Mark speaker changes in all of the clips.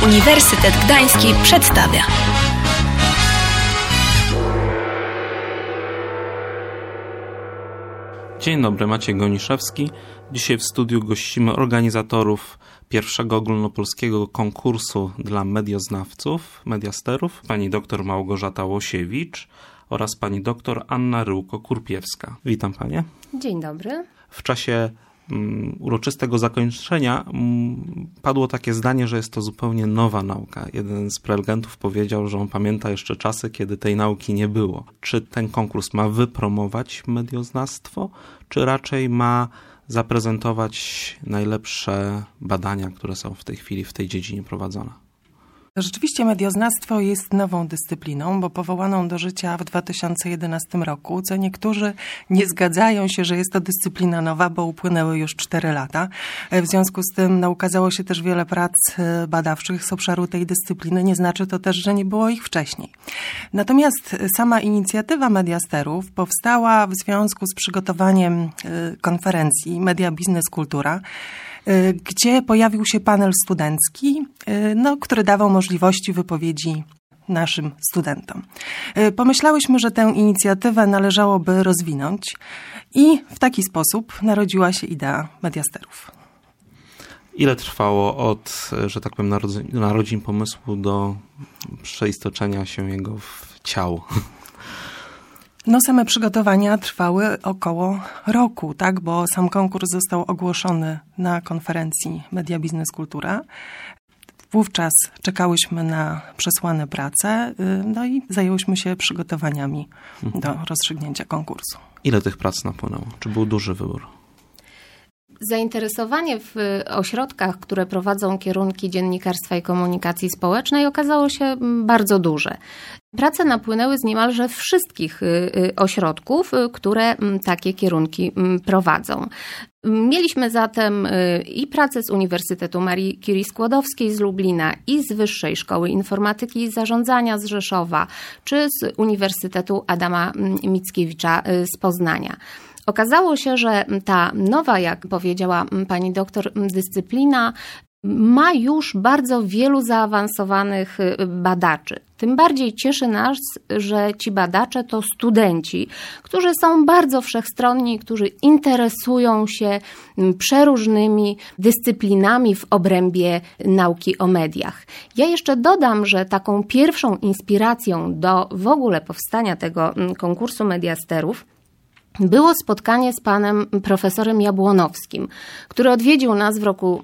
Speaker 1: Uniwersytet Gdański przedstawia.
Speaker 2: Dzień dobry, Maciej Goniszewski. Dzisiaj w studiu gościmy organizatorów pierwszego ogólnopolskiego konkursu dla medioznawców, mediasterów, pani dr Małgorzata Łosiewicz oraz pani dr Anna Ryłko-Kurpiewska. Witam panie.
Speaker 3: Dzień dobry.
Speaker 2: W czasie uroczystego zakończenia padło takie zdanie, że jest to zupełnie nowa nauka. Jeden z prelegentów powiedział, że on pamięta jeszcze czasy, kiedy tej nauki nie było. Czy ten konkurs ma wypromować medioznawstwo, czy raczej ma zaprezentować najlepsze badania, które są w tej chwili w tej dziedzinie prowadzone?
Speaker 4: Rzeczywiście medioznawstwo jest nową dyscypliną, bo powołaną do życia w 2011 roku, co niektórzy nie zgadzają się, że jest to dyscyplina nowa, bo upłynęły już 4 lata. W związku z tym ukazało się też wiele prac badawczych z obszaru tej dyscypliny. Nie znaczy to też, że nie było ich wcześniej. Natomiast sama inicjatywa mediasterów powstała w związku z przygotowaniem konferencji Media Biznes Kultura, gdzie pojawił się panel studencki, który dawał możliwości wypowiedzi naszym studentom. Pomyślałyśmy, że tę inicjatywę należałoby rozwinąć i w taki sposób narodziła się idea mediasterów.
Speaker 2: Ile trwało od, że tak powiem, narodzin pomysłu do przeistoczenia się jego w ciało?
Speaker 4: Same przygotowania trwały około roku, tak, bo sam konkurs został ogłoszony na konferencji Media Biznes Kultura. Wówczas czekałyśmy na przesłane prace, i zajęłyśmy się przygotowaniami do rozstrzygnięcia konkursu.
Speaker 2: Ile tych prac napłynęło? Czy był duży wybór?
Speaker 3: Zainteresowanie w ośrodkach, które prowadzą kierunki dziennikarstwa i komunikacji społecznej, okazało się bardzo duże. Prace napłynęły z niemalże wszystkich ośrodków, które takie kierunki prowadzą. Mieliśmy zatem i pracę z Uniwersytetu Marii Curie Skłodowskiej z Lublina i z Wyższej Szkoły Informatyki i Zarządzania z Rzeszowa, czy z Uniwersytetu Adama Mickiewicza z Poznania. Okazało się, że ta nowa, jak powiedziała pani doktor, dyscyplina ma już bardzo wielu zaawansowanych badaczy. Tym bardziej cieszy nas, że ci badacze to studenci, którzy są bardzo wszechstronni, którzy interesują się przeróżnymi dyscyplinami w obrębie nauki o mediach. Ja jeszcze dodam, że taką pierwszą inspiracją do w ogóle powstania tego konkursu mediasterów było spotkanie z panem profesorem Jabłonowskim, który odwiedził nas w roku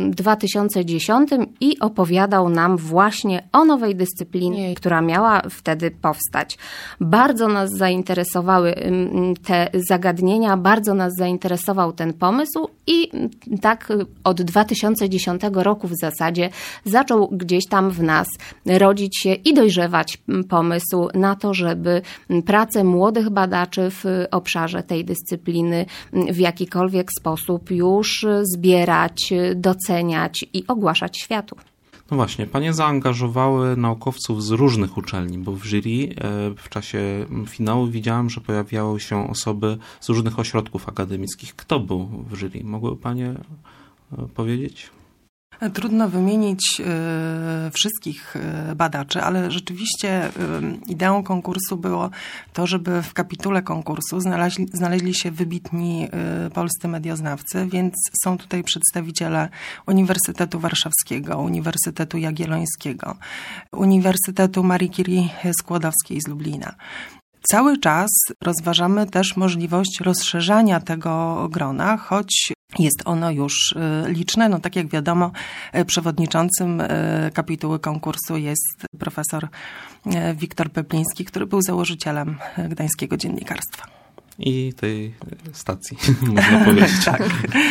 Speaker 3: 2010 i opowiadał nam właśnie o nowej dyscyplinie, która miała wtedy powstać. Bardzo nas zainteresowały te zagadnienia, bardzo nas zainteresował ten pomysł i tak od 2010 roku w zasadzie zaczął gdzieś tam w nas rodzić się i dojrzewać pomysł na to, żeby pracę młodych badaczy w obszarze tej dyscypliny w jakikolwiek sposób już zbierać, doceniać i ogłaszać światu.
Speaker 2: No właśnie, panie zaangażowały naukowców z różnych uczelni, bo w jury w czasie finału widziałem, że pojawiały się osoby z różnych ośrodków akademickich. Kto był w jury? Mogłyby panie powiedzieć?
Speaker 4: Trudno wymienić wszystkich badaczy, ale rzeczywiście ideą konkursu było to, żeby w kapitule konkursu znaleźli się wybitni polscy medioznawcy, więc są tutaj przedstawiciele Uniwersytetu Warszawskiego, Uniwersytetu Jagiellońskiego, Uniwersytetu Marii Curie Skłodowskiej z Lublina. Cały czas rozważamy też możliwość rozszerzania tego grona, choć jest ono już liczne. Tak jak wiadomo, przewodniczącym kapituły konkursu jest profesor Wiktor Pepliński, który był założycielem gdańskiego dziennikarstwa.
Speaker 2: I tej stacji, można powiedzieć.
Speaker 4: Tak.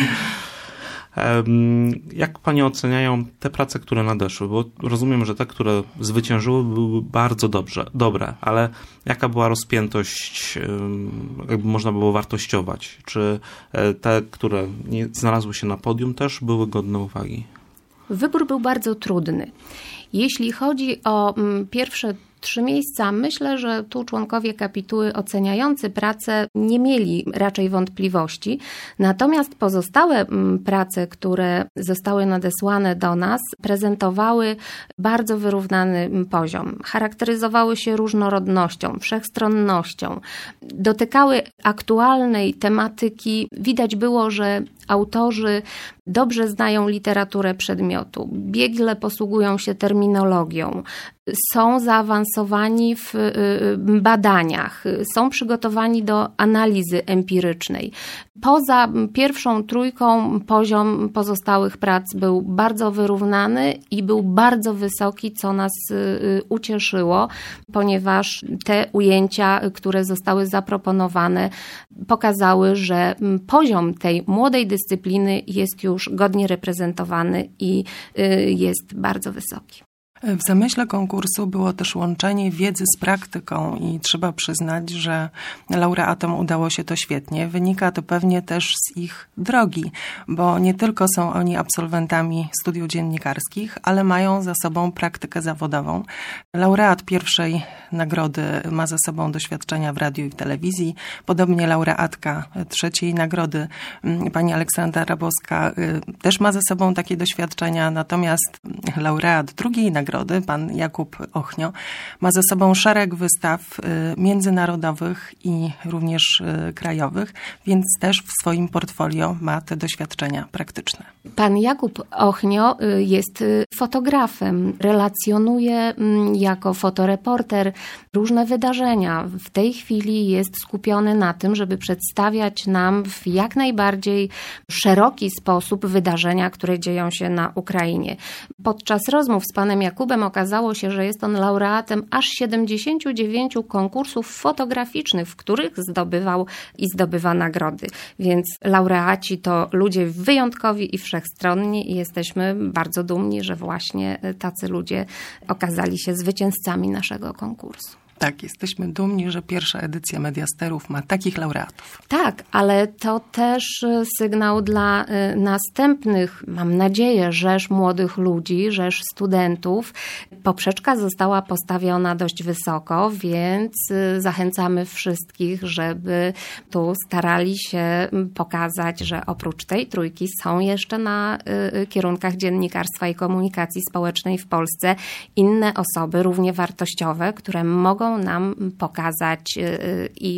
Speaker 2: Jak panie oceniają te prace, które nadeszły? Bo rozumiem, że te, które zwyciężyły, były bardzo dobre, ale jaka była rozpiętość, jakby można było wartościować? Czy te, które nie znalazły się na podium, też były godne uwagi?
Speaker 3: Wybór był bardzo trudny. Jeśli chodzi o pierwsze 3 miejsca. Myślę, że tu członkowie kapituły oceniający pracę nie mieli raczej wątpliwości. Natomiast pozostałe prace, które zostały nadesłane do nas, prezentowały bardzo wyrównany poziom. Charakteryzowały się różnorodnością, wszechstronnością. Dotykały aktualnej tematyki. Widać było, że autorzy dobrze znają literaturę przedmiotu, biegle posługują się terminologią, są zaawansowani w badaniach, są przygotowani do analizy empirycznej. Poza pierwszą trójką poziom pozostałych prac był bardzo wyrównany i był bardzo wysoki, co nas ucieszyło, ponieważ te ujęcia, które zostały zaproponowane, pokazały, że poziom tej młodej dyscypliny jest już godnie reprezentowany i jest bardzo wysoki.
Speaker 4: W zamyśle konkursu było też łączenie wiedzy z praktyką i trzeba przyznać, że laureatom udało się to świetnie. Wynika to pewnie też z ich drogi, bo nie tylko są oni absolwentami studiów dziennikarskich, ale mają za sobą praktykę zawodową. Laureat pierwszej nagrody ma za sobą doświadczenia w radiu i w telewizji. Podobnie laureatka trzeciej nagrody, pani Aleksandra Rabowska, też ma za sobą takie doświadczenia, natomiast laureat drugiej nagrody, pan Jakub Ochnio, ma za sobą szereg wystaw międzynarodowych i również krajowych, więc też w swoim portfolio ma te doświadczenia praktyczne.
Speaker 3: Pan Jakub Ochnio jest fotografem, relacjonuje jako fotoreporter różne wydarzenia. W tej chwili jest skupiony na tym, żeby przedstawiać nam w jak najbardziej szeroki sposób wydarzenia, które dzieją się na Ukrainie. Podczas rozmów z panem Jakubem okazało się, że jest on laureatem aż 79 konkursów fotograficznych, w których zdobywał i zdobywa nagrody. Więc laureaci to ludzie wyjątkowi i wszechstronni i jesteśmy bardzo dumni, że właśnie tacy ludzie okazali się zwycięzcami naszego konkursu.
Speaker 4: Tak, jesteśmy dumni, że pierwsza edycja Mediasterów ma takich laureatów.
Speaker 3: Tak, ale to też sygnał dla następnych, mam nadzieję, rzesz młodych ludzi, rzesz studentów. Poprzeczka została postawiona dość wysoko, więc zachęcamy wszystkich, żeby tu starali się pokazać, że oprócz tej trójki są jeszcze na kierunkach dziennikarstwa i komunikacji społecznej w Polsce inne osoby równie wartościowe, które mogą nam pokazać i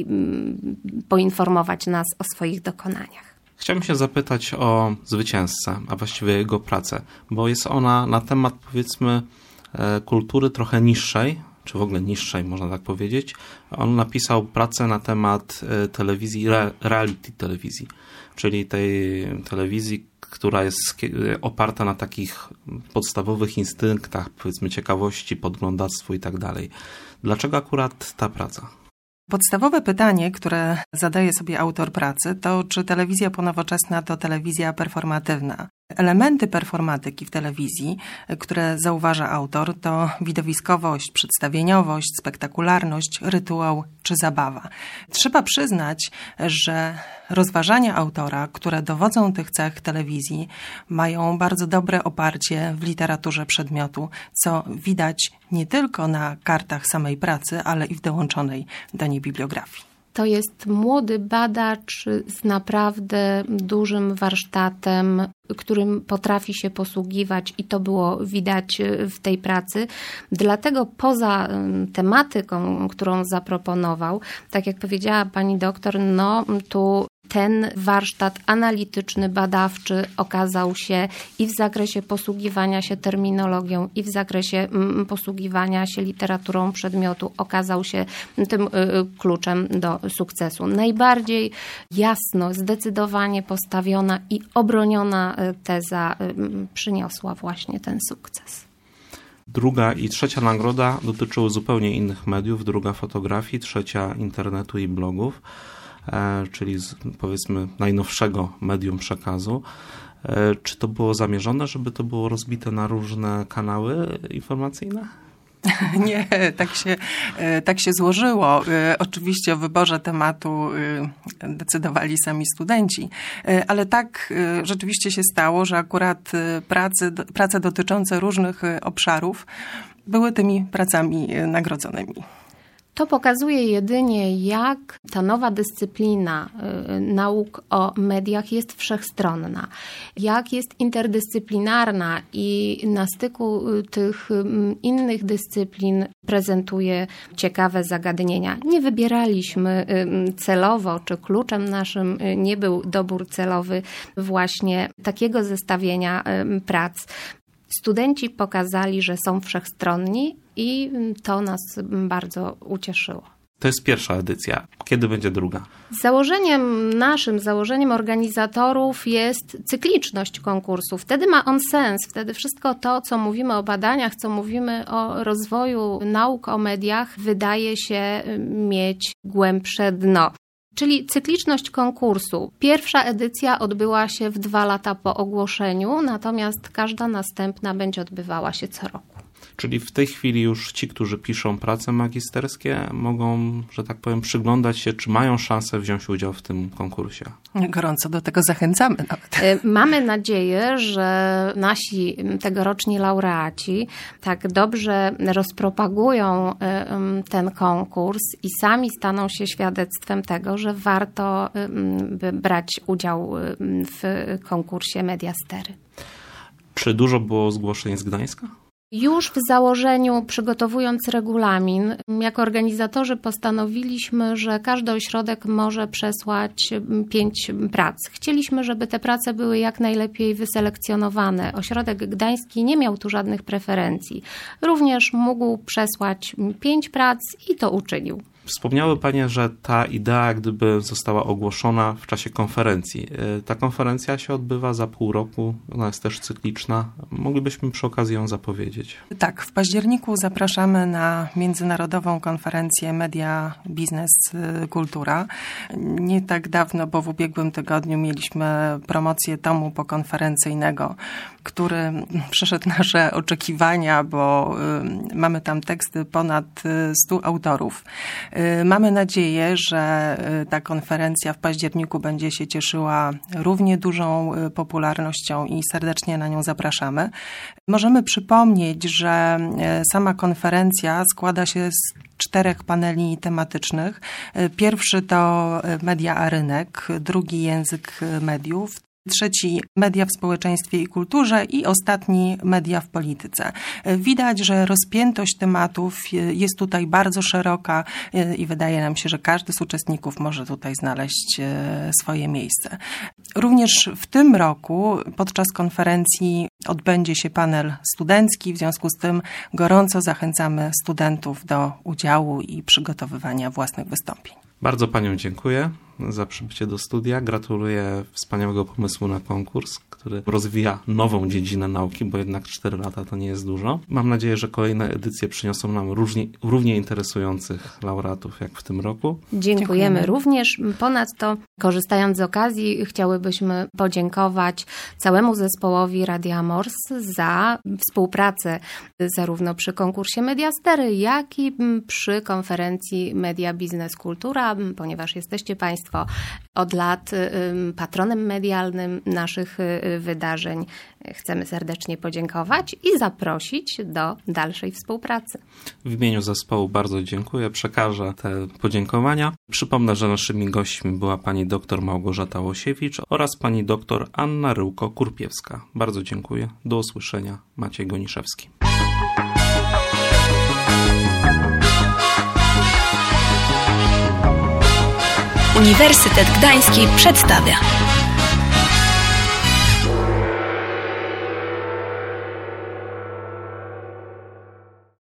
Speaker 3: poinformować nas o swoich dokonaniach.
Speaker 2: Chciałbym się zapytać o zwycięzcę, a właściwie jego pracę, bo jest ona na temat, powiedzmy, kultury trochę niższej, czy w ogóle niższej, można tak powiedzieć. On napisał pracę na temat telewizji, reality telewizji, czyli tej telewizji, która jest oparta na takich podstawowych instynktach, powiedzmy ciekawości, podglądactwu i tak dalej. Dlaczego akurat ta praca?
Speaker 4: Podstawowe pytanie, które zadaje sobie autor pracy, to czy telewizja ponowoczesna to telewizja performatywna. Elementy performatyki w telewizji, które zauważa autor, to widowiskowość, przedstawieniowość, spektakularność, rytuał czy zabawa. Trzeba przyznać, że rozważania autora, które dowodzą tych cech telewizji, mają bardzo dobre oparcie w literaturze przedmiotu, co widać nie tylko na kartach samej pracy, ale i w dołączonej do niej bibliografii.
Speaker 3: To jest młody badacz z naprawdę dużym warsztatem, którym potrafi się posługiwać i to było widać w tej pracy. Dlatego poza tematyką, którą zaproponował, tak jak powiedziała pani doktor, tu ten warsztat analityczny, badawczy okazał się i w zakresie posługiwania się terminologią, i w zakresie posługiwania się literaturą przedmiotu okazał się tym kluczem do sukcesu. Najbardziej jasno, zdecydowanie postawiona i obroniona teza przyniosła właśnie ten sukces.
Speaker 2: Druga i trzecia nagroda dotyczyły zupełnie innych mediów. Druga fotografii, trzecia internetu i blogów, czyli powiedzmy najnowszego medium przekazu. Czy to było zamierzone, żeby to było rozbite na różne kanały informacyjne?
Speaker 4: Nie, tak się złożyło. Oczywiście o wyborze tematu decydowali sami studenci, ale tak rzeczywiście się stało, że akurat prace dotyczące różnych obszarów były tymi pracami nagrodzonymi.
Speaker 3: To pokazuje jedynie, jak ta nowa dyscyplina nauk o mediach jest wszechstronna, jak jest interdyscyplinarna i na styku tych innych dyscyplin prezentuje ciekawe zagadnienia. Nie wybieraliśmy celowo, czy kluczem naszym nie był dobór celowy właśnie takiego zestawienia prac. Studenci pokazali, że są wszechstronni i to nas bardzo ucieszyło.
Speaker 2: To jest pierwsza edycja. Kiedy będzie druga?
Speaker 3: Założeniem organizatorów jest cykliczność konkursu. Wtedy ma on sens. Wtedy wszystko to, co mówimy o badaniach, co mówimy o rozwoju nauk o mediach, wydaje się mieć głębsze dno. Czyli cykliczność konkursu. Pierwsza edycja odbyła się w 2 lata po ogłoszeniu, natomiast każda następna będzie odbywała się co roku.
Speaker 2: Czyli w tej chwili już ci, którzy piszą prace magisterskie, mogą, że tak powiem, przyglądać się, czy mają szansę wziąć udział w tym konkursie.
Speaker 4: Gorąco do tego zachęcamy nawet.
Speaker 3: Mamy nadzieję, że nasi tegoroczni laureaci tak dobrze rozpropagują ten konkurs i sami staną się świadectwem tego, że warto brać udział w konkursie Mediastery.
Speaker 2: Czy dużo było zgłoszeń z Gdańska?
Speaker 3: Już w założeniu, przygotowując regulamin, jako organizatorzy postanowiliśmy, że każdy ośrodek może przesłać 5 prac. Chcieliśmy, żeby te prace były jak najlepiej wyselekcjonowane. Ośrodek gdański nie miał tu żadnych preferencji. Również mógł przesłać 5 prac i to uczynił.
Speaker 2: Wspomniały Panie, że ta idea gdyby została ogłoszona w czasie konferencji. Ta konferencja się odbywa za pół roku, ona jest też cykliczna. Moglibyśmy przy okazji ją zapowiedzieć.
Speaker 4: Tak, w październiku zapraszamy na międzynarodową konferencję Media, Biznes, Kultura. Nie tak dawno, bo w ubiegłym tygodniu mieliśmy promocję tomu pokonferencyjnego, który przeszedł nasze oczekiwania, bo mamy tam teksty ponad 100 autorów. Mamy nadzieję, że ta konferencja w październiku będzie się cieszyła równie dużą popularnością i serdecznie na nią zapraszamy. Możemy przypomnieć, że sama konferencja składa się z 4 paneli tematycznych. Pierwszy to media a rynek, drugi język mediów, trzeci media w społeczeństwie i kulturze i ostatni media w polityce. Widać, że rozpiętość tematów jest tutaj bardzo szeroka i wydaje nam się, że każdy z uczestników może tutaj znaleźć swoje miejsce. Również w tym roku podczas konferencji odbędzie się panel studencki, w związku z tym gorąco zachęcamy studentów do udziału i przygotowywania własnych wystąpień.
Speaker 2: Bardzo Paniom dziękuję za przybycie do studia. Gratuluję wspaniałego pomysłu na konkurs, który rozwija nową dziedzinę nauki, bo jednak 4 lata to nie jest dużo. Mam nadzieję, że kolejne edycje przyniosą nam równie interesujących laureatów jak w tym roku.
Speaker 3: Dziękujemy również. Ponadto, korzystając z okazji, chciałybyśmy podziękować całemu zespołowi Radia Mors za współpracę zarówno przy konkursie Mediastery, jak i przy konferencji Media, Biznes, Kultura, ponieważ jesteście Państwo od lat patronem medialnym naszych wydarzeń. Chcemy serdecznie podziękować i zaprosić do dalszej współpracy.
Speaker 2: W imieniu zespołu bardzo dziękuję, przekażę te podziękowania. Przypomnę, że naszymi gośćmi była pani dr Małgorzata Łosiewicz oraz pani dr Anna Ryłko-Kurpiewska. Bardzo dziękuję. Do usłyszenia. Maciej Goniszewski.
Speaker 1: Uniwersytet Gdański przedstawia.